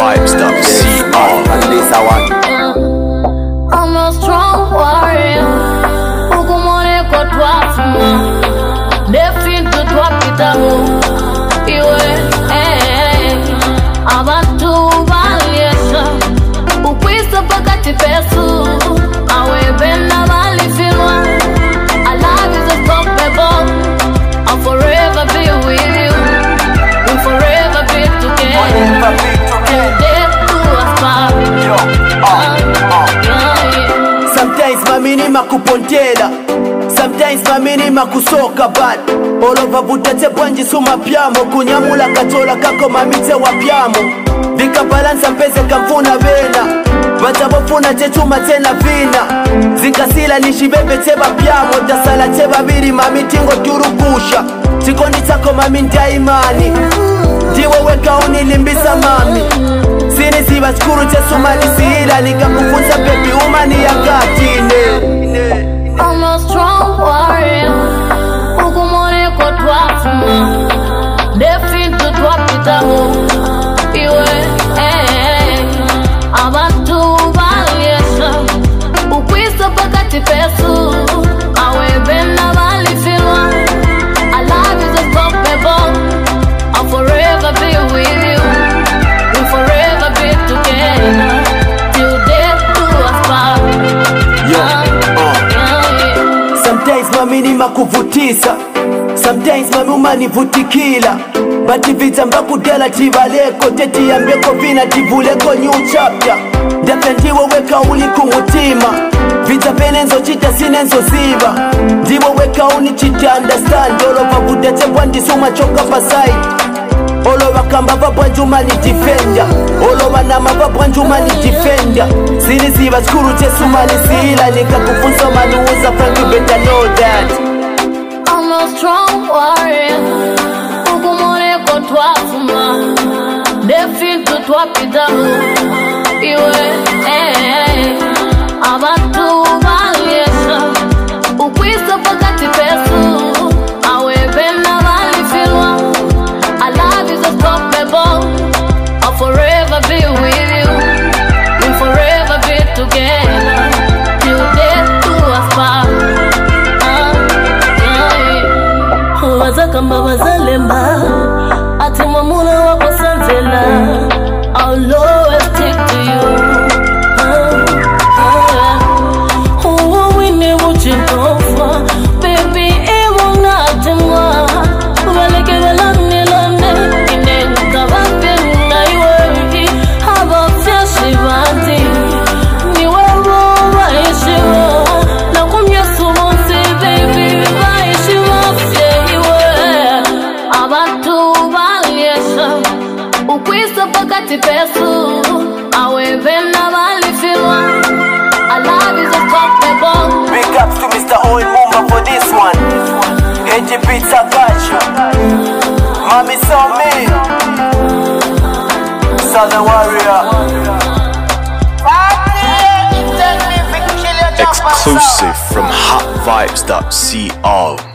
hotvibes.co. I'm a strong warrior. Ukumone kwa twafuma. Definitely twapitaho. Iwe abantu baliesha. Ukwisa pakati pesu. Awe benda balifilwa. Our life is unstoppable. I'll forever be with you. We'll forever be together. Sometimes mamini makupontela, sometimes mamini makusoka bad. Olova butate bwanji suma pyamo, kunyamula katola kako mamite wa pyamo. Vika balansa mpeze kamfuna vena, batabofuna tetuma tena vina. Zikasila nishibebe teba pyamo, tasala teba biri mamitingo turukusha. Chikondi tako mami ndaimani, ndiwe weka unilimbisa mami. Sini siva skuru tesumani siila, nikakufunza baby umani ya katine. I'm a strong warrior. Ukumone kwa twafuma. Definitely twapitaho. Iwe abantu baliesha. Ukwisa pakati pesu. Awe benda balifilwa. Our life is unstoppable. I'll forever be with you. We'll forever be together. Till death do us part. Sometimes mamini makuvutisa, sometimes mami umanivutikila. Bati vita mbakudela tibaleko, teti ya mbeko vina tivuleko new chapter. Ndaka ndiwo weka uliku mutima, vita penenzo chita sinenzo ziba. Ndiwo weka unichita understand, olova budete bwandi suma choka pasai. Olova kamba babwanjuma ni defender, olova nama babwanjuma ni defender. Sini ziva skuru tesuma ni siila, nikakufunza manuuza frank you better know that. I'm a strong warrior. Ukumone kwa twafuma. Definitely twapitaho. Iwe abantu baliesha. Ukwisa pakati pesu. Awe benda balifilwa. Our life is unstoppable. I'll forever be with you. We'll forever be together. Till death do us part. Wazakamba wazalemba. Ati mamuna wako sanzela. I'll always stick to you. We never change over. Baby, it will not demar. Waleke walane lane. Inenga wapenda iwe. Haba fyashi vati. Niwe roba ishiwa. Na kumya sumonsi baby. Vaishiwa fye iwe. Abantu baliesha. Ukwisa pakati pesu. Awe vena balifilwa. Our life is unstoppable. Big ups to Mr. Oil Mumba for this one. AJ Pizza Gacho, Mami saw me, Southern Warrior. Exclusive from hotvibes.co.